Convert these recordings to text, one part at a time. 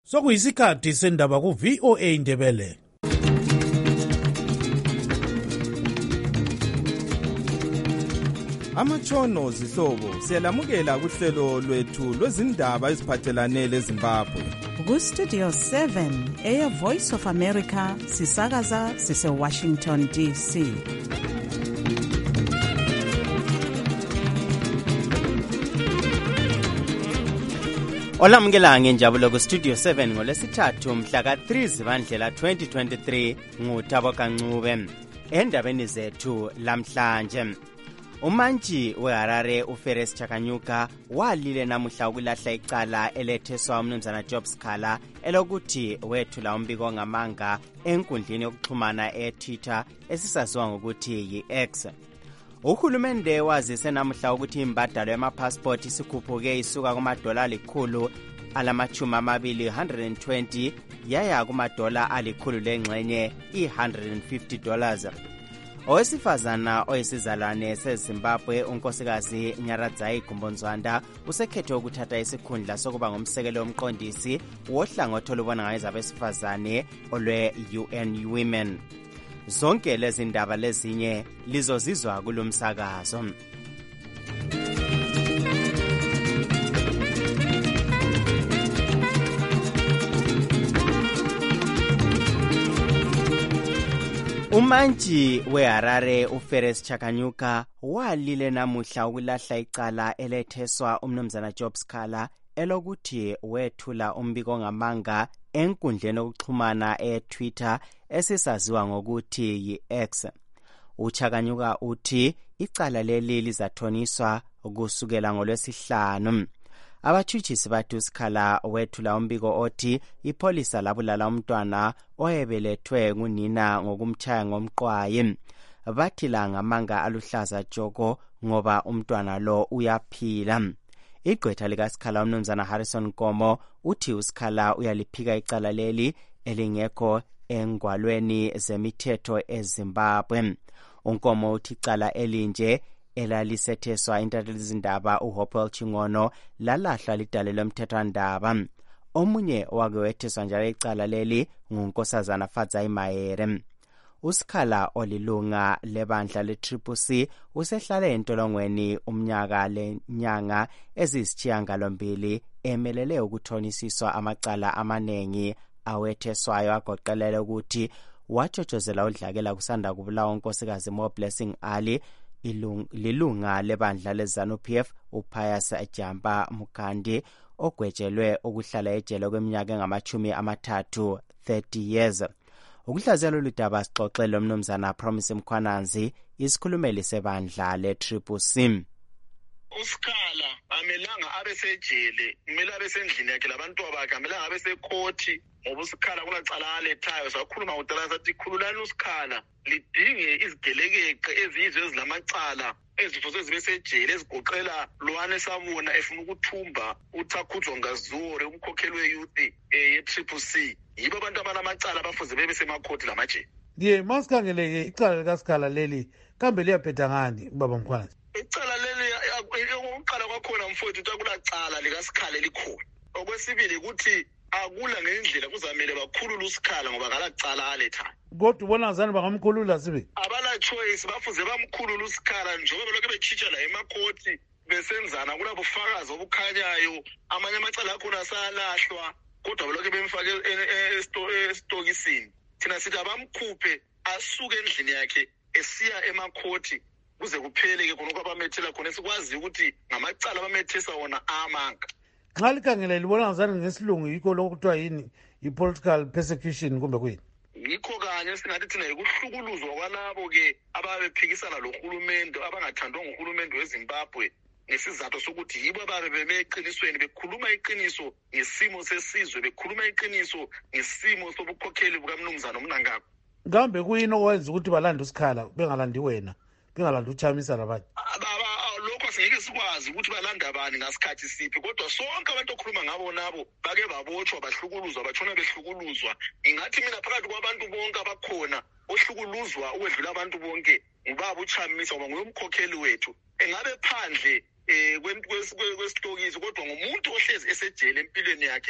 Sokuyisikhathi sendaba ku VOA Indebele. Amatshono zihlobo siyalamukela kuhlelo lwethu lwezindaba eziphathelane leZimbabwe. Ku Studio 7 Air Voice of America sisakaza sise Washington DC. Olamukela ngenjabulo ku Studio 7 ngolesithathu mhla ka3 Zibandlela 2023 nguThabo Kancube. Endabeni zethu lamhlanje, umantshi weHarare uFerris Chakanyuka walile namuhla ukulahla icala eletheswa umnumzana Job Sikhala elokuthi wethula umbiko ngamanga enkundleni yokuxhumana eTwitter esisaziwa ngokuthi yi-X. Uhulumende wazise namuhla ukuthi imbadalo yamapassport isikhuphuke isuka kumadola $120 yaya kumadola $100 $150. Owesifazana oyisizalwane seZimbabwe unkosikazi Nyaradzai Gumbonzwanda usekhethe ukuthatha isikhundla sokuba ngumsekeli womqondisi wohlangothi olubona ngabesifazane olwe-UN Women. Zonke lezi ndaba lezinye lizozizwa kulomsakazo. Umantshi weHarare uFerris Chakanyuka walile namuhla ukulahla icala eletheswa umnumzana Job Sikhala elokuthi wethula umbiko ngamanga enkundleni yokuxhumana eTwitter esisaziwa ngokuthi yi-X. UChakanyuka uthi icala leli lizathoniswa kusukela ngoLwesihlanu. Abathutshisi bathi uSikhala wethula umbiko othi ipolisa labulala umntwana oyebelethwe ngunina ngokumtshaya ngomqwayi. Bathi la ngamanga aluhlaza tshoko ngoba umntwana lo uyaphila. Igqwetha likaSikhala umnumzana Harrison Nkomo uthi uSikhala uyaliphika icala leli elingekho engwalweni zemithetho eZimbabwe. Unkomo uthi icala elinje elalisetheswa intathelizindaba uHopewell Chingono lalahlwa lidale lomthethwandaba. Omunye wake wetheswa njalo icala leli ngunkosazana Fadzai Mahere. uSikhala olilunga lebandla le-CCC usehlale entolongweni umnyaka lenyanga eziyisishiyagalombili emelele ukuthonisiswa amacala amanengi awetheswayo agoqelele ukuthi watshotshozela udlakela kusanda kubulawa unkosikazi Moblessing Ali, lilunga lebandla leZANU-PF uPius Jampa Mukhandi ogwetshelwe ukuhlala ejele kweminyaka engama-30 years. Ukuhlaziya lolu daba sixoxele umnumzana Promise Mkhwananzi, isikhulumeli sebandla le-CCC. uSikhala amelanga abesejele, kumele abesendlini yakhe labantu bakhe, amelanga abesekhoti ngoba uSikhala kunacala alethayo. Sakhuluma kudala sathi khululani uSikhala lidinge izigelekeqe ezizwe ezilamacala ezifuze zibe sejele ezigoqela Lwane Sabona efuna ukuthumba uThakhudzwa Ngazure umkhokheli weyouth ye-CCC. Yibo abantu abanamacala abafuze bebe semakhoti lamajele. Ndiye masikhangele icala likaSikhala leli kambe liyaphetha ngani ubaba Mkhwananzi? Icala leli ukuqala kwakhona mfowethu ukuthi akulacala likaSikhala elikhona. Okwesibili ukuthi akula ngendlela kuzamele bakhulule uSikhala ngoba kalacala alethayo. Kodwa ubona ngazani bangamkhulula sibe? Abala choice bafuze bamkhulule uSikhala njengoba lokho betshitsha la emakhoti besenzana kulabufakazi obukhanyayo. Amanye amacala akhona asalahlwa kodwa lokho bemfake estokisini. Thina sithi abamkhuphe asuke endlini yakhe esiya emakhoti kuze kupheleke khona kwabamethela khona sikwazi ukuthi ngamacala abamethesa wona amanga. Xa likhangele libona ngazani ngesilungu yikho lokuthiwa yini i-political persecution kumbe kuyini? Yikho kanye singathi thina yikuhlukuluzwa kwalabo ke ababephikisana lohulumende abangathandwa nguhulumende weZimbabwe ngesizathu sokuthi yibo ababe bemeqinisweni bekhuluma iqiniso ngesimo sesizwe, bekhuluma iqiniso ngesimo sobukhokheli bukaMnumzana uMnangagwa. Kambe kuyini okwenza ukuthi balande uSikhala bengalandi wena, bengalandi uChamisa labanye? Lokho asingeke sikwazi ukuthi balanda abani ngasikhathi siphi, kodwa sonke abantu okhuluma ngabo nabo bake babotshwa bahlukuluzwa batshona behlukuluzwa. Ingathi mina phakathi kwabantu bonke abakhona ohlukuluzwa ukwedlula abantu bonke ubaba uChamisa ngoba nguyomkhokheli wethu. Engabe phandle kwesitokisi kodwa ngumuntu ohlezi esejele empilweni yakhe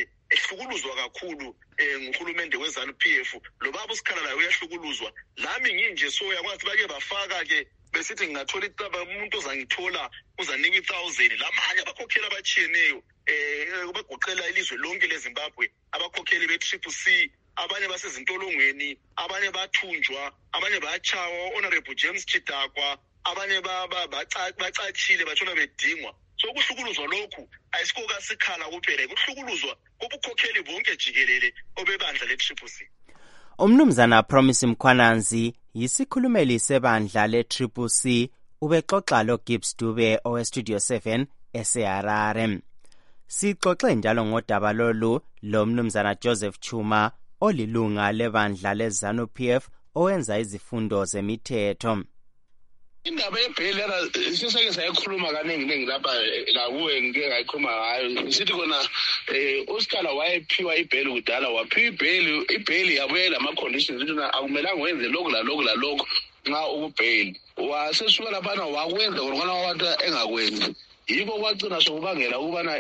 uhlukuluzwa kakhulu nguhulumende weZANU-PF lo baba uSikhala laye uyahlukuluzwa lami nginje so yakwazi bake bafaka ke besithi ngingathola icaba umuntu ozangithola uzanika 1,000 lamanye abakhokheli abachiyeneyo bagoqela ilizwe lonke leZimbabwe abakhokheli be-CCC abanye basezintolongweni abanye bathunjwa abanye bachawa honorable James Chidakwa abanye bacatshile bathola bedingwa so kuhlukuluzwa lokhu ayisiko kaSikhala kuphela kuhlukuluzwa kubukhokheli bonke jikelele obebandla le-CCC. Umnumzana Promise Mkhwananzi yisikhulumeli sebandla le-CCC ubexoxa lo Gibbs Dube oweStudio 7 eseHarare. Sixoxe njalo ngodaba lolu lo mnumzana Joseph Chuma olilunga lebandla leZANU-PF owenza izifundo zemithetho. Indaba yebhela sisake sayikhuluma kaningi lapha la kuwe ngike ngayikhuluma ngayo sithi kona uSikhala wayephiwa ibheli kudala waphiwa ibheli yabuye lama conditions ukuthi akumelanga wenze lokho la lokho nxa ukubheli wasesuka lapha wakwenza ngokona wabantu engakwenzi yiko kwagcina sokubangela ukubana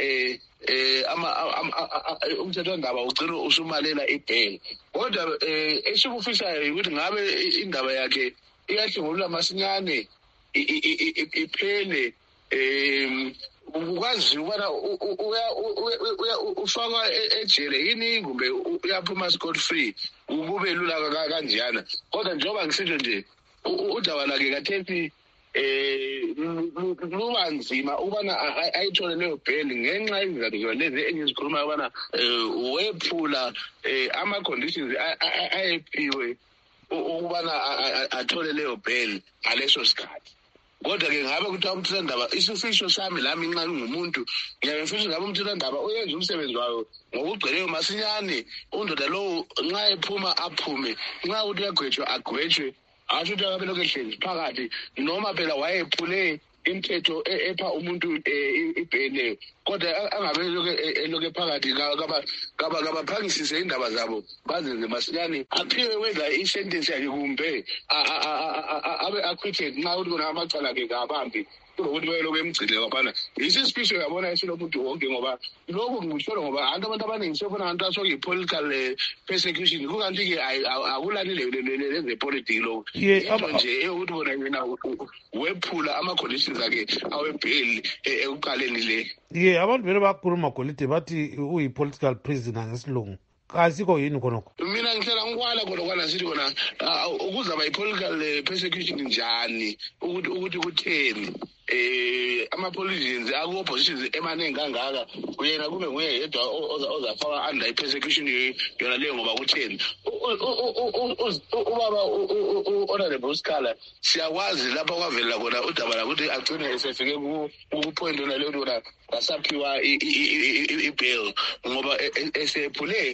umthetho ndaba ugcina usumalela ibheli kodwa esikufisayo ukuthi ngabe indaba yakhe iyahlungulula masinyane iphele ukwazi ukubana ufaka ejele yini kumbe uyaphuma scot free kube lula kanjana kodwa njengoba ngisitsho nje udaba lakhe kathethi luba nzima ukubana ayithole leyo bheli ngenxa yezizathu lezi engizikhuluma ukubana wephula ama-conditions ayephiwe ukubana athole leyo bheli ngaleso sikhathi. Kodwa-ke ngabe kuthiwa umthethwandaba isifiso sami lami nxa ngumuntu ngiyabemfisa ngabe umthethwandaba uyenza umsebenzi wayo ngokugcweleyo masinyane undoda lowo nxa ephuma aphume nxa ukuthi uyagwetshwa agwetshwe asho ukuthi akabe lokhu ehlezi phakathi noma phela wayephule imithetho epha umuntu ibheleyo kodwa angabe lokhu phakathi kabaphangisise indaba zabo bazenze masinyane aphiwe wenza isentence yakhe kumbe abe acquitted nxa ukuthi kona amacala akhe kabambi ukuthi bayelokhu emgcile kwaphana isisifiso yabona esilomuntu wonke ngoba lokhu ngikusholo ngoba abantu abaningi sebona abantu asokuyi-political persecution kukanti-ke akulani lezepolitiki lokhu into nje eyokuthi bona yena wephula ama-conditions akhe awebheli ekuqaleni le abantu vele bakhuluma golide bathi uyi-political prisoner ngesilungu kasikho yini khonokho mina ngihlala ngikwala khonokwana sithi kona ukuzaba yi-political persecution njani ukuthi kutheni ama-politicians aku-oppositions emaningi kangaka uyena kube nguye yedwa ozafaka under i-persecution yona leyo ngoba kutheni ubaba u-honorable Sikhala siyakwazi lapha kwavelela khona udaba lakuthi agcine esefike kupoint yona leyo kona wasaphiwa i-bail ngoba esephule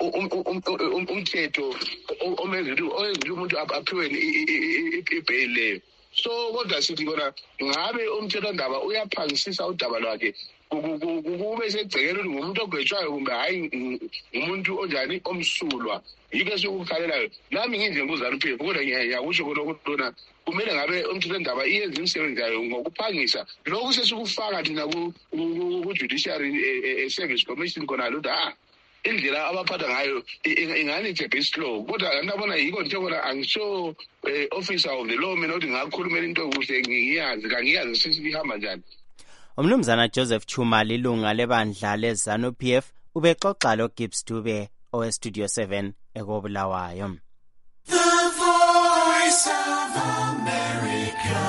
umthetho omenza ukuthi umuntu aphiwe i-bail leyo. So kodwa sithi kona ngabe umthethwandaba uyaphangisisa udaba lwakhe kube segcekela ukuthi ngumuntu ogwetshwayo kumbe hayi ngumuntu onjani omsulwa yike sokukhalelayo nami nginje nguzANU-PF kodwa ngiyakusho khona ukuthi lona kumele ngabe umthethwandaba iyenza imisebenzi yayo ngokuphangisa lokhu sesikufaka thina ku-Judiciary Service Commission khona lutho indlela abaphatha ngayo ingani it's a bit slow kodwa ngabona yiko nje bona angisho officer of the law mina ukuthi ngakhulumela into kuhle kangiyazi sisihamba njani. Umnumzana Joseph Chuma lilunga lebandla leZANU-PF ubexoxa lo Gibbs Dube oweStudio 7 ekobulawayo. The Voice of America.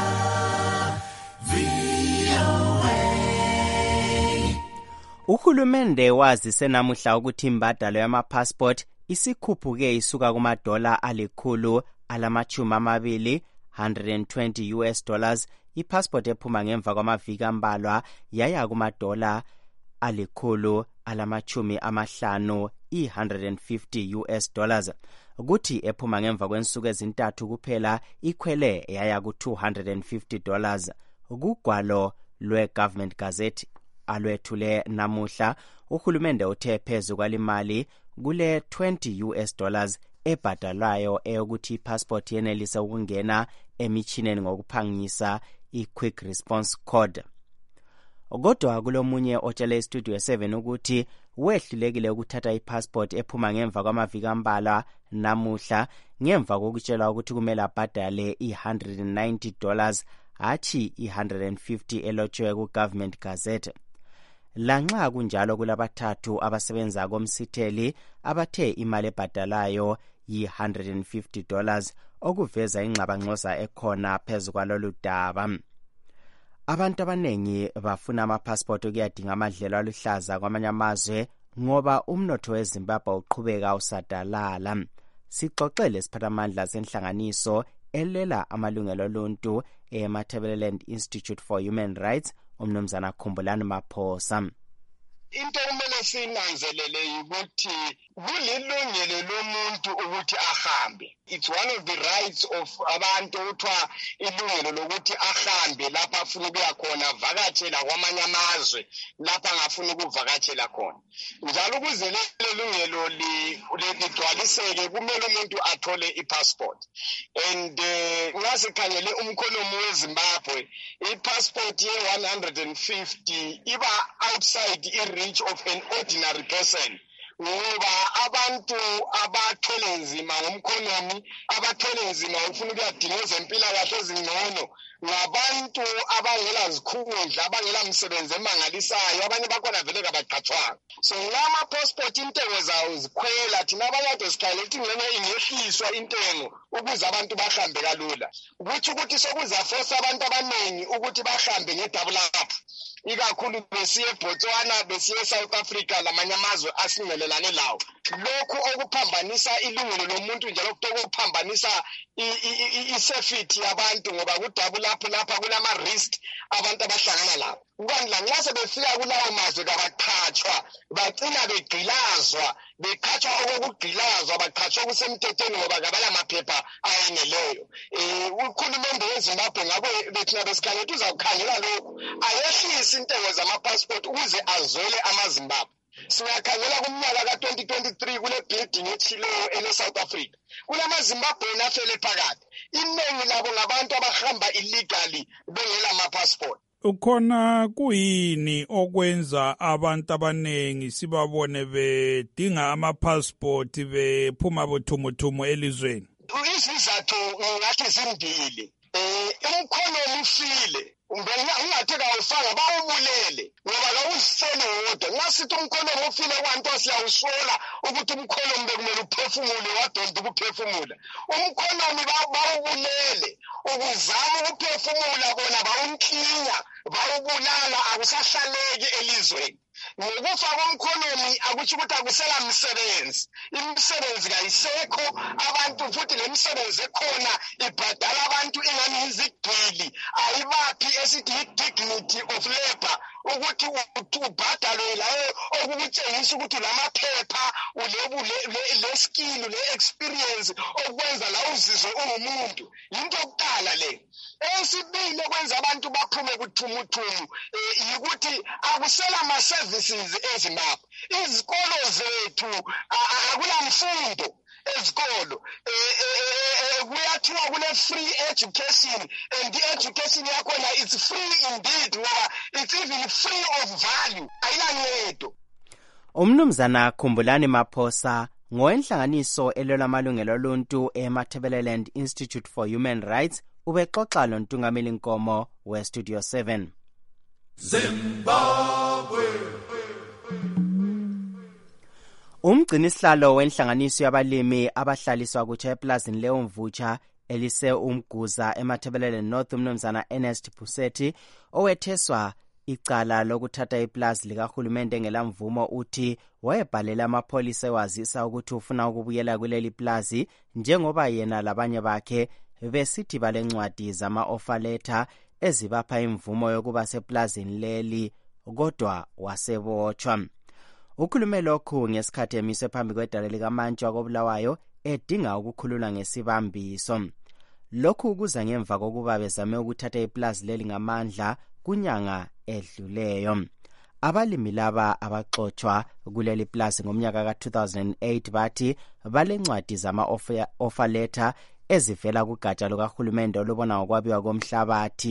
Uhulumende wazise namuhla ukuthi imbadalo yama-passport isikhuphuke isuka kumadola alikhulu alama-20 $120 i-passport ephuma ngemva kwamaviki ambalwa yaya kumadola alikhulu alama-50 $150 kuthi ephuma ngemva kwensuku ezintathu kuphela ikhwele yaya ku-$250 kugwalo lwe-Government Gazette alwethule namuhla uhulumende uthe phezu kwalimali kule $20 ebhadalwayo eyokuthi ipassport yenelise ukungena emichineni ngokuphangisa i-Quick Response Code. Kodwa kulomunye otshele iStudio 7 ukuthi wehlulekile ukuthatha ipassport ephuma ngemva kwamaviki ambalwa namuhla ngemva kokutshelwa ukuthi kumele abhadale $190 hatshi $150 elotshiwe ku-Government Gazette. Lanxa kunjalo kulabathathu abasebenza komsitheli abathe imali ebhadalayo $150 okuveza ingxabangxoza ekhona phezu kwalolu daba. Abantu abanengi bafuna amapassport okuyadinga amadlelo aluhlaza kwamanye amazwe ngoba umnotho weZimbabwe uqhubeka usadalala. Sixoxele siphathamandla senhlanganiso elela amalungelo oluntu eMatabeleland Institute for Human Rights umnumzana Khumbulani Maphosa. Into kumele sinanzelele ukuthi kulilungelo lomuntu ukuthi ahambe. It's one of the rights of abantu ukuthiwa ilungelo lokuthi ahambe lapha afuna ukuya khona, vakatshela kwamanye amazwe lapha angafuna ukuvakatshela khona. Njalo ukuze lelo lungelo ligcwaliseke kumele umuntu athole ipassport. And ngasikhangele umkhonomi weZimbabwe, ipassport ye-150 iba outside reach of an ordinary person. Ngoba abantu abathwele nzima ngomkhonomi, abathwele nzima ufuna ukuyadinga ezempilakahle ezingcono, ngabantu abangela zikhundla, abangela msebenzi emangalisayo, abanye bakhona vele kabaqhatshwanga. So lama passport intengo zawo zikhwela, thina abanye sikhayela ukuthi ngene ingehliswa intengo ukuze abantu bahambe kalula. Ukuthi sokuzaforce abantu abaningi ukuthi bahambe ngedouble up. Ikakhulu besiye eBotswana, besiye eSouth Africa, lamanye amazwe asingelelane lawo. Lokhu okuphambanisa ilungelo lomuntu njalo okuphambanisa isafety yabantu ngoba kudouble up lapha kulama risk abantu abahlangana lapho. Kanti lanxa sebefika kulawo mazwe kabaqhatshwa, bagcina begqilazwa, beqhatshwa okugqilazwa, baqhatshwa kusemthethweni ngoba kabala maphepha ayeneleyo. Ukhulumende weZimbabwe ngabo bethina besikhangela uzawukhangela lokho, ayehlise intengo zamapassport ukuze azole amaZimbabwe. Singakhangela kumnyaka ka-2023 kule building ethileyo ene-South Africa, kulamaZimbabweni afele phakathi. Iningi labo ngabantu abahamba illegally bengela amapassport. Ukhona kuyini okwenza abantu abanengi sibabone bedinga amapassport bephuma bothumuthumu elizweni? Izizathu ngathi zimbili. Umkhonomi ufile, ungathi kawufanga bawubulele ngoba kawusele wodwa. Ngasithi umkhonomi ufile kwanto siyawusola ukuthi umkhonomi bekumele uphefumule wadonda ukuphefumula. Umkhonomi bawubulele, ukuzama ukuphefumula bona bawumkhinya, bawubulala, akusahlaleki elizweni. Ngokufa komkhonomi akutsho ukuthi akusela msebenzi. Imisebenzi kayisekho, abantu futhi lemisebenzi ekhona ibhadala abantu ingani izigqili, ayibaphi esithi dignity of labor, ukuthi ubhadalwe layo okukutshengisa ukuthi lamaphepha le skill le experience okwenza la uzizwe ungumuntu. Into yokuqala le. Esibili kwenza abantu baphume kuthumuthumu ukuthi akusela ama-services eZimbabwe. Izikolo zethu akula mfundo ezikolo. Kuyathiwa kune-free education, and i-education yakhona it's free indeed ngoba it's even free of value, ayilancedo. Umnumzana Khumbulani Maphosa ngowenhlanganiso elwela amalungelo oluntu eMatabeleland Institute for Human Rights ubexoxa lontungameli Nkomo weStudio 7. Zimbabwe. Umgcinisihlalo wenhlanganiso yabalimi abahlaliswa kutsha eplazini leOmvutsha elise uMguza eMatabeleland North umnumzana Ernest Pusethi owetheswa icala lokuthatha iplazi likahulumende engelamvumo uthi wayebhalela amapholisa ewazisa ukuthi ufuna ukubuyela kuleli plazi njengoba yena labanye bakhe besithi balencwadi zama-offer letter ezibapha imvumo yokuba seplazini leli, kodwa wasebotshwa. Ukhulume lokhu ngesikhathi emise phambi kwedala likaMantshwa koBulawayo edinga ukukhulula ngesibambiso. Lokhu kuza ngemva kokuba bezame ukuthatha iplazi leli ngamandla kunyanga edluleyo. Abalimi laba abaxoxwa kuleli plazi ngomnyaka ka-2008 bathi balencwadi zama-offer letter ezivela kugatsha lukahulumende olubona ngokwabiwa komhlabathi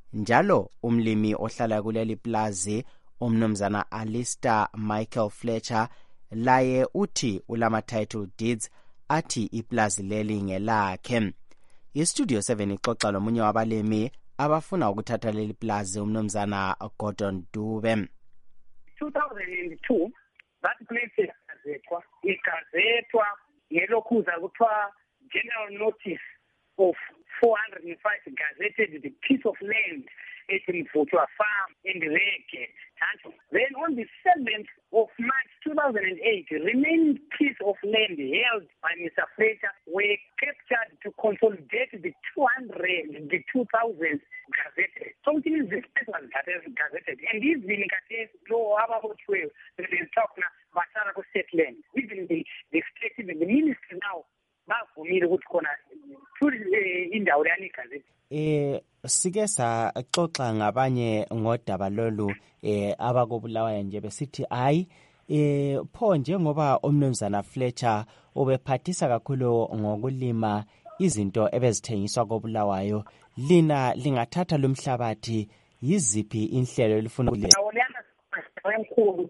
njalo umlimi ohlala kuleli plazi umnumzana Alistair Michael Fletcher laye uthi ulama title deeds athi iplazi leli ngelakhe. IStudio 7 ixoxa lomunye wabalimi abafuna ukuthatha leli plazi umnumzana Gordon Dube. 2002 that place igazethwa ngelokhuza kuthiwa general notice of 405 gazetted the piece of land at Mvutshwa farm in Rege. Then on the 7th of March 2008, remaining piece of land held by Mr. Fletcher were captured to consolidate the 2,000 gazetted. Something is this place was gazetted. And this being a case, low about 12, they talk now, Basara state land. Even the state, the ministry now, bavumile ukuthi khona indawo yani gazette. Sike saxoxa ngabanye ngodaba lolu abakobulawayo nje besithi hayi pho njengoba umnumzana Fletcher ubephathisa kakhulu ngokulima izinto ebezithengiswa kobulawayo, lina lingathatha lumhlabathi, yiziphi inhlelo elifuna ukulenza? Enkulu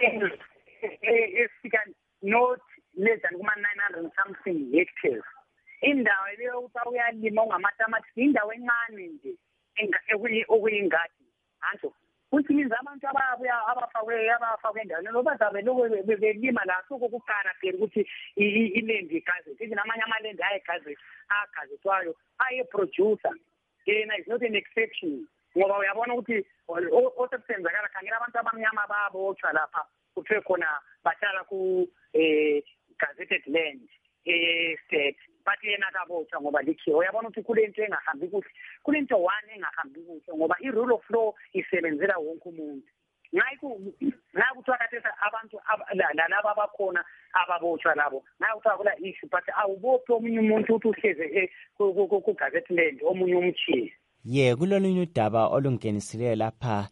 esika not less than 900 something hectares. Indawo leyo utawuyalima ongamatamati indawo encane nje okuyingadi anto kuthi minza abantu abafakwe endaweni loba zabe belima la sokukukana phela ukuthi ilendi igazi ithi namanye amalendi agazethwayo ayeproducer yena is not an exception ngoba uyabona ukuthi osebenzakala khangela abantu abamnyama babotshwa lapha kuthiwe khona bahlala ku gazetted land state but yena kabotshwa ngoba likhiwe. Uyabona ukuthi kulento engahambi kuhle, kulento one engahambi kuhle ngoba i-rule of law isebenzela wonke umuntu. Ngayi kuthiwa kathesi abantu laba abakhona ababotshwa labo ngayi kuthiwa kula issue but awubophi omunye umuntu ukuthi uhleze ku-gazette land omunye umchiye. Kulolunye udaba olungenisileyo lapha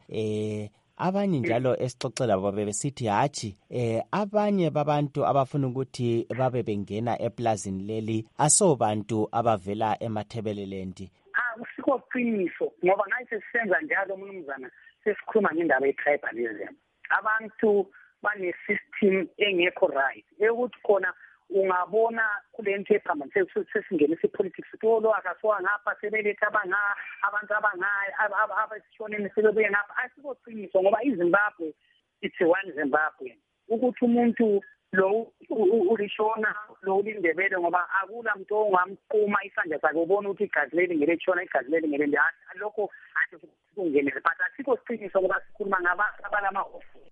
abanye njalo esixoxela babe besithi hatshi abanye babantu abafuna ukuthi babe bengena eplazini leli asobantu abavela eMathebeleland. Usikho qiniso ngoba ngathi sisenza njalo umnumzana sesikhuluma ngendaba ye-tribalism. Abantu bane system engekho right ukuthi khona ungabona kulento ephambana sesingenisa ipolitics tolo akasuka ngapha sebeletha abantu abasishoneni sebebuye ngapha asikoqiniso ngoba iZimbabwe it's one Zimbabwe ukuthi umuntu lo ulishona lo ulindebele ngoba akula muntu ongamquma isandla sakhe ubona ukuthi igazi leli ngelechona igazi leli ngelende lokho athi kungenele but asikoqiniso ngoba sikhuluma ngabantu abalama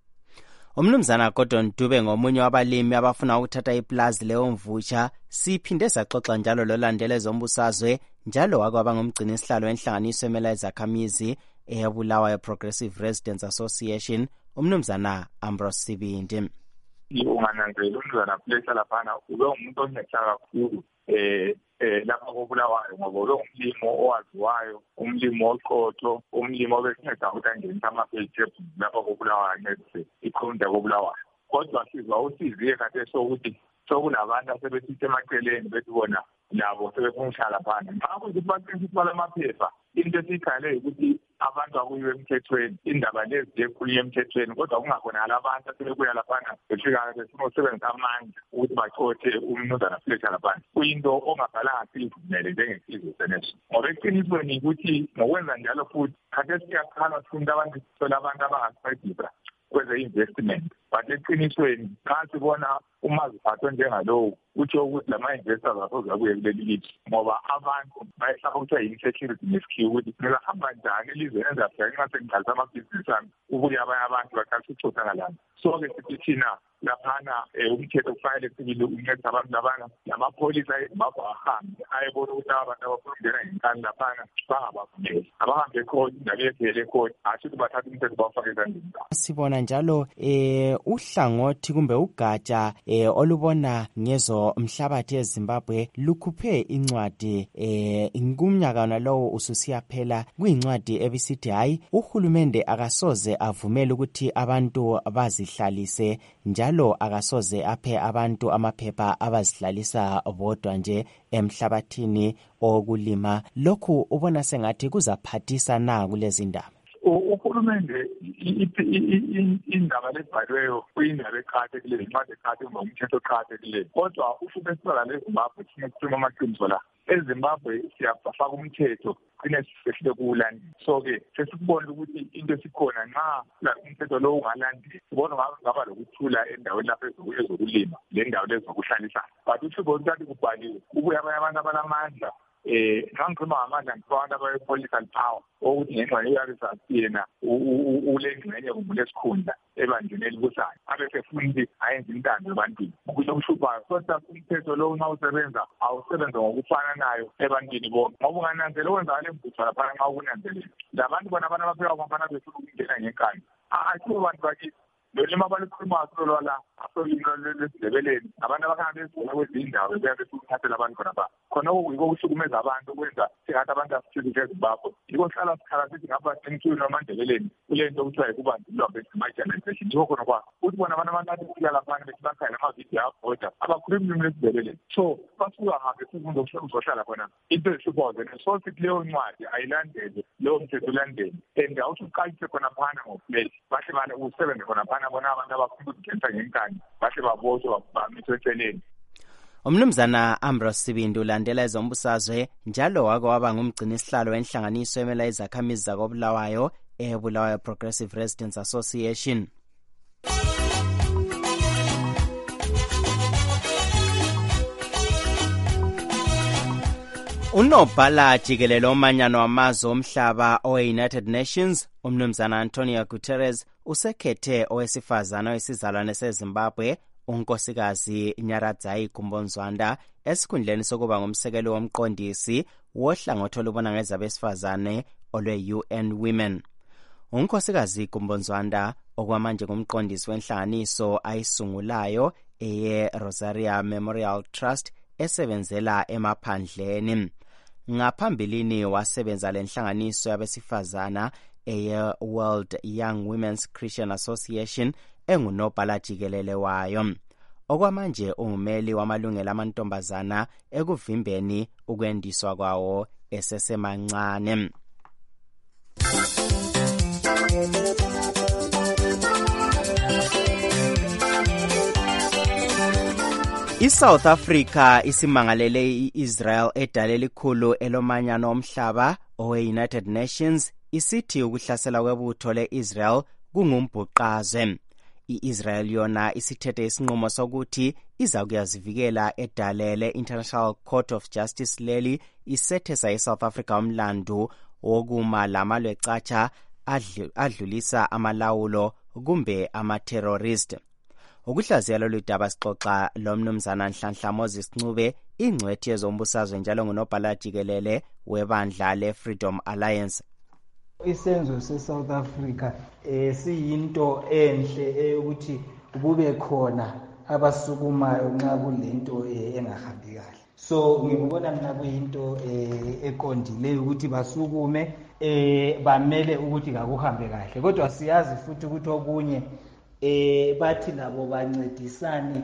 Umnumzana Gordon Dube ngomunye wabalimi abafuna ukuthatha iplazi leyoMvutsha. Siphinde saxoxa njalo lolandele zombusazwe njalo wakwaba ngumgcini isihlalo enhlanganiso emela izakhamizi eyabulawayo Progressive Residents Association umnumzana Ambrose Sibindi. Ungananzela umnumzana Fletcher laphana ube umuntu onetha kakhulu lapha kobulawayo ngoba lo umlimo owaziwayo, umlimo oqotho, umlimo obesingetha ukuthi angenisa ama-vegetable lapha kobulawayo nese ikhonda kobulawayo. Kodwa sizwa usiziye kade sokuthi sokulabantu asebesithi emaceleni bethi bona labo sebefuna laphana. Ngakho ukuthi baqinisile balamaphepha into esikhale ukuthi abantu akuyiwe emthethweni, indaba lezi ekhulunywe emthethweni kodwa kungakhona labantu asebebuya laphana befika befuna ukusebenzisa amandla ukuthi bachothe umnumzana Fletcher laphana. Kuyinto ongabhalanga siyivumele njengesizwe seneso. Ngoba eqinisweni ukuthi ngokwenza njalo futhi khathesi siyakhala sifuna abantu sithola abantu abangasayidibra kweze-investment but eqinisweni xa sibona umaziphatho njengalowo utsho ukuthi lama-investors asozakuye kuleli lithi ngoba abantu bayehlaba kuthiwa yi-insecurity nesikhiwo ukuthi ngingahamba njani elizweni enzafika nxa sengiqalisa amabhizinisi ami ukuya abanye abantu baqalisa ukuchotha ngalana. So-ke sithi thina laphana umthetho kufanele sibili uncedisa abantu labana namapholisa eZimbabwe ahambe ayebona ukuthi abantu abafuna ukungena ngenkani laphana bangabavumeli abahambe ekhodi indaba yevele ekhodi hatshi ukuthi bathatha umthetho bawufake ezandleni zabo. Sibona njalo uhlangothi kumbe ugatsha olubona ngezo lwezenzo mhlabathi eZimbabwe lukhuphe incwadi kumnyaka nalowo ususiyaphela kuyincwadi ebisithi hayi uhulumende akasoze avumele ukuthi abantu bazihlalise njalo akasoze aphe abantu amaphepha abazihlalisa bodwa nje emhlabathini okulima. Lokhu ubona sengathi kuzaphathisa na kulezi ndaba? Uhulumende indaba lebhaliweyo kuyindaba eqakathekileyo, incwadi eqakathekileyo, umthetho oqakathekileyo. Kodwa usuke esibala leZimbabwe sinekhuluma amaqiniso la. EZimbabwe siyafaka umthetho kune sisehle kuwulandela. So-ke sesikubona ukuthi into esikhona nxa umthetho lo ungalandeli sibona ngaba lokuthula endaweni lapho ezokulima lendawo lezokuhlalisana. But usibona ukuthi kubhaliwe kubuya abanye abantu abalamandla nxa ngikhuluma ngamandla ngikhuluma abantu abe-political power ukuthi ngenxa yeyarisas yena ulengxenye kumbe lesikhundla ebandleni elibusayo abesefuna ukuthi ayenze intando ebantwini kulokuhluphayo. Kodwa umthetho lo nxa usebenza awusebenza ngokufananayo ebantwini bonke ngoba ungananzela owenza le mbutho laphana nxa ukunanzelela labantu bona abantu abapheka kwamfana befuna ukungena ngenkani ayisibo bantu bakithi lolima abalikhulumayo solwala asolimi lwesindebeleni abantu abakhanga bezivula kwezinye indawo bebuya besukuthathela abantu khona yiko ukuhlukumeza abantu okwenza singathi abantu asithilise eZimbabwe. Yiko sihlala sikhala sithi ngapha emthulweni wamandebeleni kule nto okuthiwa yikubandlulwa kwe-marginalization. Yiko khona kwa ukuthi bona abantu abaningi ukufika laphana bethi bakhaya namavidiyo abhoda abakhulumi ulimi lwesindebeleni. So basuka ngabe sifundo uzohlala khona into ezihluphayo zena. So sithi leyo ncwadi ayilandele leyo mthetho ulandele and awuthi uqalise khona phana ngoflesh bahle bale usebenze khona phana bona abantu abafuna ukugenta ngenkani bahle babotshwe bamiswe eceleni. Umnumzana Ambrose Sibindu ulandela ezombusazwe njalo wake waba ngumgcini isihlalo wenhlanganiso emela izakhamizi zakobulawayo eBulawayo Progressive Residents Association. Unobhala jikelele omanyano wamazwe omhlaba owe-United Nations umnumzana Antonio Guterres usekhethe owesifazana wesizalwane seZimbabwe unkosikazi Nyaradzai Kumbonzwanda esikhundleni sokuba ngumsekeli womqondisi wohlangothi olubona ngezabesifazane olwe-UN Women. Unkosikazi Kumbonzwanda okwamanje ngumqondisi wenhlanganiso ayisungulayo eye-Rosaria Memorial Trust esebenzela emaphandleni. Ngaphambilini wasebenza lenhlanganiso yabesifazana eye-World Young Women's Christian Association engunobhala jikelele wayo. Okwamanje ungumeli wamalungelo amantombazana ekuvimbeni ukwendiswa kwawo esesemancane. ISouth Africa isimangalele iIsrael edale elikhulu elomanyano omhlaba owe-United Nations isithi ukuhlasela kwebutho le-Israel kungumbhuqazwe. I-Israel yona isithethe isinqumo sokuthi iza kuyazivikela edale le-International Court of Justice leli isethesa iSouth Africa umlandu wokuma lamalwecatsha adlulisa amalawulo kumbe ama-terrorist. Ukuhlaziya lolu daba sixoxa lomnumzana Nhlanhla Moses Ncube ingcwethi yezombusazwe njalo ngunobhala jikelele webandla le-Freedom Alliance. Isenzo se-South Africa siyinto enhle ukuthi kube khona abasukumayo nxa kulento engahambi kahle. So ngikubona mina kuyinto eqondileyo ukuthi basukume bamele ukuthi kakuhambe kahle. Kodwa siyazi futhi ukuthi okunye bathi labo bancedisane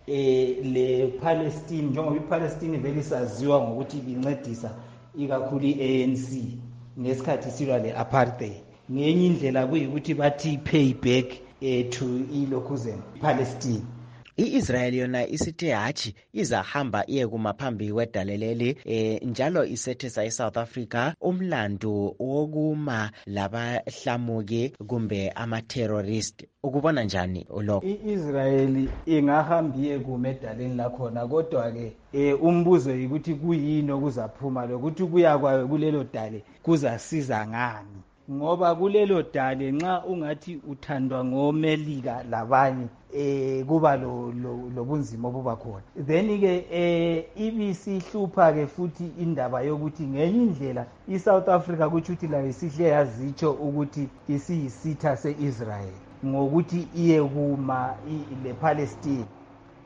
le-Palestine njengoba iPalestine vele isaziwa ngokuthi incedisa ikakhulu i-ANC ngesikhathi silwa le-apartheid. Ngenye indlela kuyikuthi bathi payback to ilokhuzeni Palestine. I-Israel yona isithe hatshi izahamba iye kumaphambi kwedaleleli njalo isethesa iSouth Africa umlandu wokuma labahlamuki kumbe ama-terrorist. Ukubona njani lokho? I-Israel ingahamba iye kumedaleni lakhona kodwa ke umbuzo ukuthi kuyini okuzaphuma lokuthi kuya kwayo kulelo dale kuzasiza ngani. Ngoba kulelo dale nxa ungathi uthandwa ngomelika labanye kuba lobunzima obuba khona. Then ke ibisihlupha ke futhi indaba yokuthi ngenye indlela iSouth Africa kuthi la isihle yazitsho ukuthi isiyisitha seIsrael ngokuthi iye kuma lePalestine.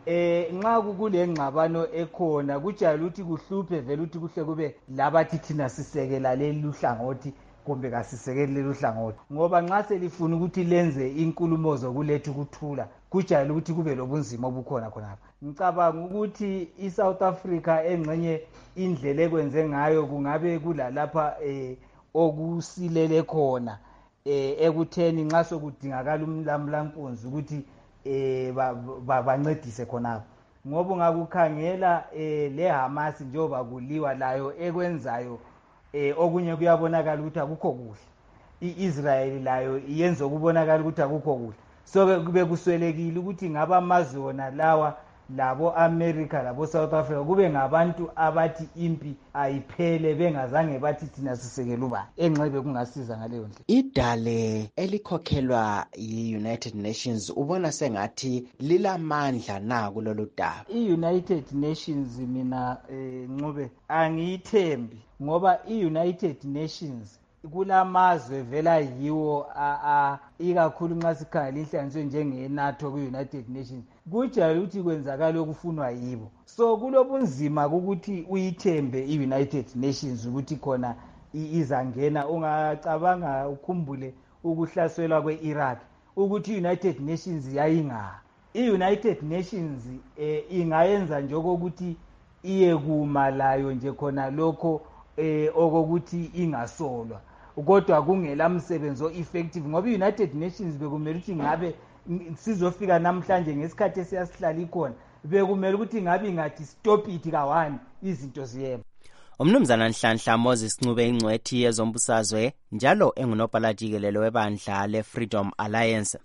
nxa kule ngxabano ekhona kujayele ukuthi kuhluphe vele ukuthi kuhle kube labathi thina sisekela leli uhlangothi kumbe kasisekeli leli uhlangothi ngoba nxa selifuna ukuthi lenze inkulumo zokuletha ukuthula kujayele ukuthi kube lobunzima obukhona khonapha. Ngicabanga ukuthi iSouth Africa engxenye indlela ekwenze ngayo kungabe kulalapha okusilele khona ekutheni nxa sokudingakala umlamulankunzi ukuthi bancedise khonapho ngoba ungakukhangela le Hamas njengoba kuliwa layo ekwenzayo okunye kuyabonakala ukuthi akukho kuhle. iIsrael layo iyenza ukubonakala ukuthi akukho kuhle. So kube kuswelekile ukuthi ngabamazwe wona lawa labo America labo South Africa kube ngabantu abathi impi ayiphele bengazange bathi thina sisekela ubani enxebe kungasiza ngaleyo ndlela. Idale elikhokhelwa yi-United Nations ubona sengathi lilamandla na kulolu daba? I-United Nations mina Ncube angiyithembi ngoba i-United Nations kulamazwe vela yiwo ikakhulu nxa sikhangela inhlanganiso njenge-NATO ku-United Nations kujayele ukuthi kwenzakala okufunwa yibo. So kulobunzima ukuthi uyithembe i-United Nations ukuthi khona izangena. Ungacabanga ukhumbule ukuhlaselwa kwe-Iraq ukuthi i-United Nations yayinga. I-United Nations ingayenza njengokuthi iye kuma layo nje khona lokho okokuthi ingasolwa kodwa kungela msebenzi o-effective ngoba i-United Nations bekumele ukuthi ngabe sizofika namhlanje ngesikhathi esiyasihlala ikhona bekumele ukuthi ngabe ingathi stop it ka-1 izinto ziyema. Umnumzana Nhlanhla Moses Ncube ingcwethi yezombusazwe njalo engunobhala jikelele webandla le-Freedom Alliance.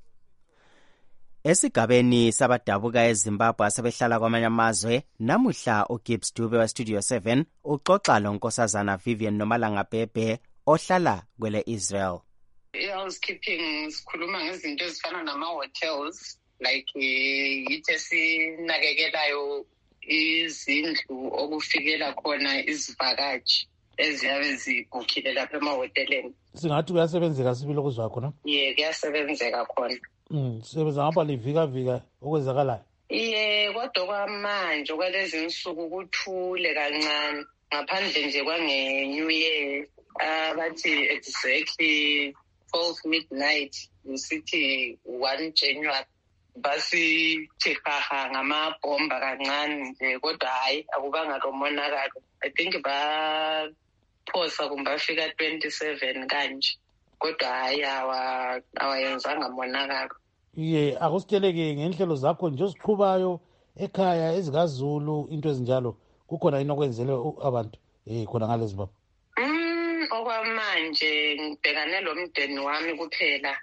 Esigabeni sabadabuka eZimbabwe asebehlala kwamanye amazwe namuhla uGibbs Dube weStudio 7 uxoxa lonkosazana Vivian Nomalanga Bhebhe ohlala kwele Israel. I-housekeeping sikhuluma ngezinto ezifana nama-hotels like yithi esinakekelayo izindlu okufikela khona izivakashi eziyabe zibhukhile lapha emahoteleni. Singathi kuyasebenzeka sibili okuzwa khona? Kuyasebenzeka khona. Sebenza ngapha livika okwenzakalayo. Kodwa kwamanje kwalezi insuku kuthule kancane ngaphandle nje kwange-New Year bathi exactly 12 midnight ngisithi 1 January basithi haha ngamabhomba kancane nje kodwa hayi akubanga lomonakalo. I think baphosa kumbe bafika 27 kanje kodwa hayi awayenzanga monakalo. Akusitsheleke ngenhlelo zakho nje oziqhubayo ekhaya ezikaZulu into ezinjalo kukhona yini okwenzele abantu khona ngale Zimbabwe? Okwamanje ngibhekane lomndeni wami kuphela.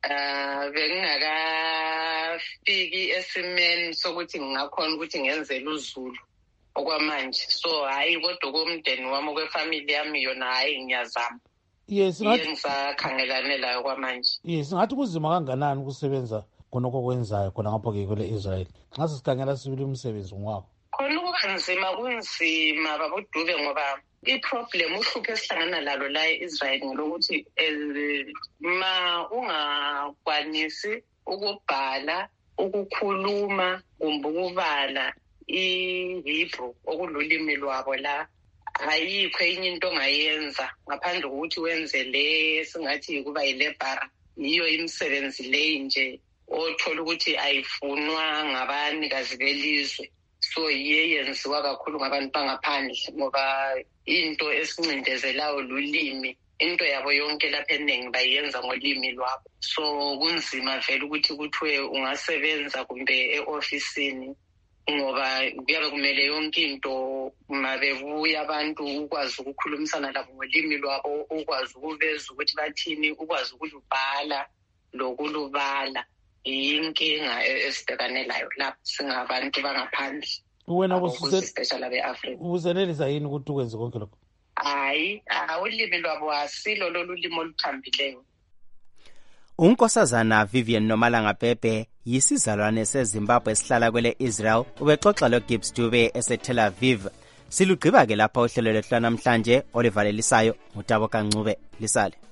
Bengingakafiki esimeni sokuthi ngingakhona ukuthi ngenzele uZulu okwamanje. So hayi kodwa komndeni wami okwefamily yami yona hayi ngiyazama. Ngisakhangelane layo kwamanje. Singathi kuzima kanganani ukusebenza khonokho kwenzayo khona ngapho-ke kwele Israel nxa sisikhangela sibili umsebenzi ngwakho? Khona ukukanzima kunzima babuDube ngoba i-problem uhlupho esihlangana lalo la e-Israel ngelokuthi ma ungakwanisi ukubhala ukukhuluma kumbe ukubala i-Hebrew okululimi lwabo la ayikho enye into ongayenza ngaphandle kokuthi wenze le singathi kuba yilebhara. Yiyo imisebenzi le nje othola ukuthi ayifunwa ngabanikazi belizwe. So yenziwa kakhulu ngabantu bangaphandle ngoba into esincindezelayo lulimi. Into yabo yonke lapha eningi bayenza ngolimi lwabo. So kunzima vele ukuthi kuthiwe ungasebenza kumbe e-ofisini ngoba kuyabe kumele yonke into mabebuya abantu ukwazi ukukhulumisana labo ngolimi lwabo, ukwazi ukuveza ukuthi bathini, ukwazi ukulubhala lokulubala. Inkinga esibhekane layo lapho singabantu bangaphandle. Wena especially abe-Afrika. Uzenelisa yini ukuthi ukwenze konke lokho? Hayi, ulimi lwabo asilo lolu limi oluthambileyo. Unkosazana Vivian Nomalanga Bhebhe yisizalwane seZimbabwe esihlala kwele Israel ubexoxa loGibbs Dube eseTel Aviv. Silugqiba ke lapha uhlelo lwethu namhlanje olivalelisayo ngutabo kaNcube lisale.